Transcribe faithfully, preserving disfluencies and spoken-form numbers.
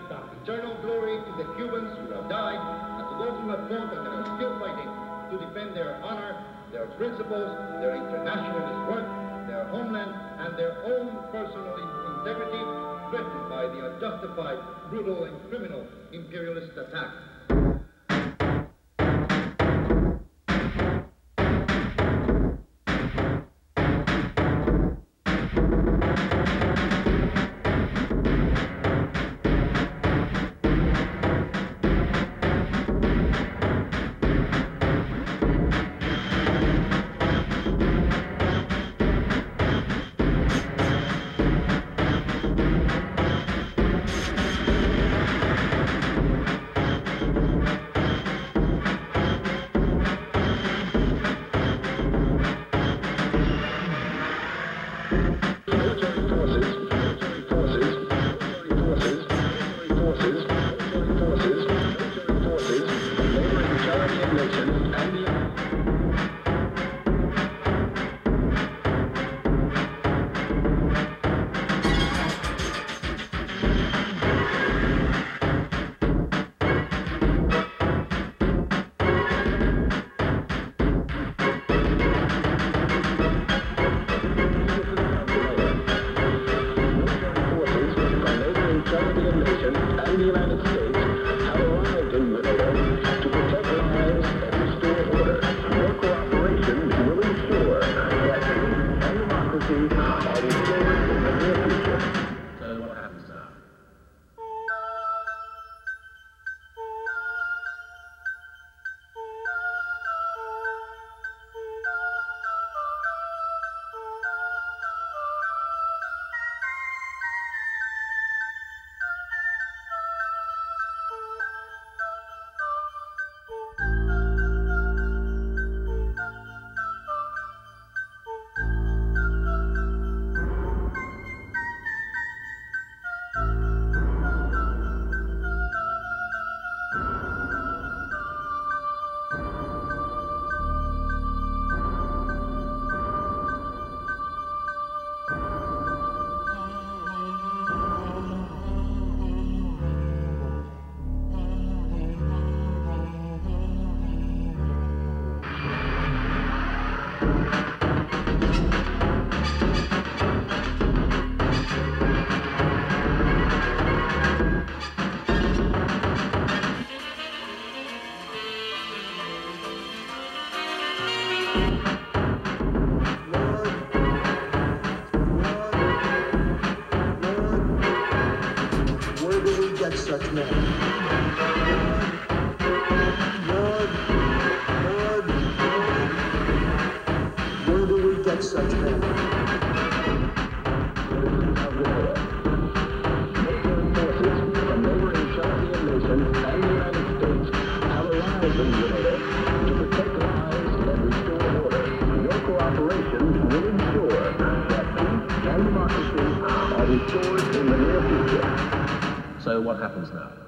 back eternal glory to the Cubans who have died, and to those who have fought and are still fighting to defend their honor, their principles, their internationalist work, their homeland, and their own personal integrity, threatened by the unjustified, brutal, and criminal imperialist attack. Such men. Lord, Lord, Lord, where do we get such men? Military forces from neighboring European nations and the United States have arrived in Manila to protect lives and restore order. Your cooperation will ensure that peace and democracy are restored in the near future. So what happens now?